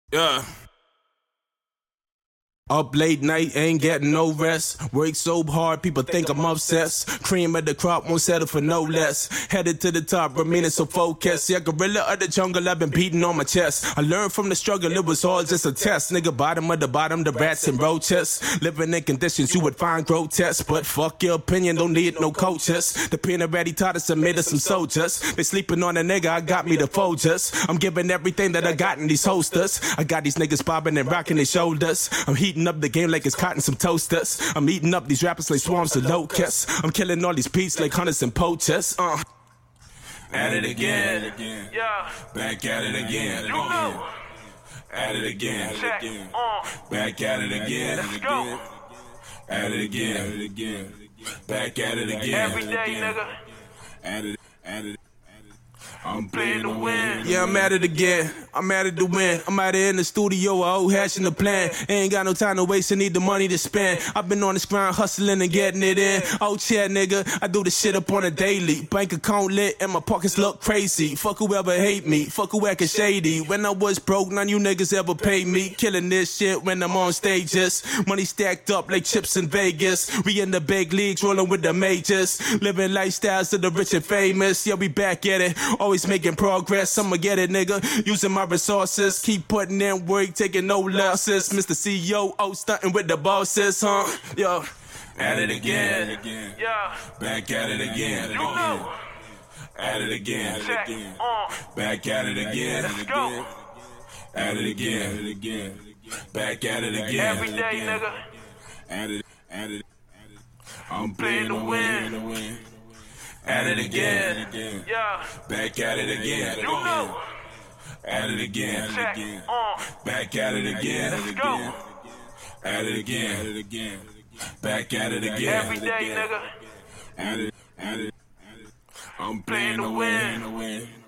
Yeah. Up late night, ain't getting no rest. Work so hard, people think I'm obsessed. Cream of the crop, won't settle for no less. Headed to the top, remaining so focused. Yeah, gorilla of the jungle, I've been beating on my chest. I learned from the struggle, it was all just a test. Nigga, bottom of the bottom, the rats and roaches. Living in conditions you would find grotesque. But fuck your opinion, don't need no coaches. The pen already taught us and made us some soldiers. They sleeping on a nigga, I got me the Folgers. I'm giving everything that I got in these holsters. I got these niggas bobbing and rocking their shoulders. I'm heating up the game like it's caught in some toasters. I'm eating up these rappers like swarms of locusts. I'm killing all these beats like hunters and poachers. At it again. Yeah. Back at it again. You know. At it again. Check. Back at it again. Let's go. At it again. Back at it again. Every day, nigga. At it. I'm Playing to win. Yeah, I'm at it again. I'm at it to win. I'm out here in the studio, hashing the plan. Ain't got no time to waste, I need the money to spend. I've been on this grind, hustling and getting it in. Oh, yeah, nigga, I do this shit up on a daily. Bank account lit and my pockets look crazy. Fuck whoever hate me, fuck who acting shady. When I was broke, none you niggas ever paid me. Killing this shit when I'm on stages. Money stacked up like chips in Vegas. We in the big leagues, rolling with the majors. Living lifestyles of the rich and famous. Yeah, we back at it, always making progress. I'ma get it, nigga, using my resources. Keep putting in work, taking no losses. Mr. CEO, stunting with the bosses, huh? Yo, at it again. Yeah. Back at it again. You know. At it again. Check. Back at it again. Let's go. At it again. Back at it again. Every day, nigga. At it. I'm Playing to win. At it again. Yeah. Back at it again. You know. At it again. Check. Back at it again. Let's go. At it again. Back at it again. Every day, nigga. At it. I'm Playing to win.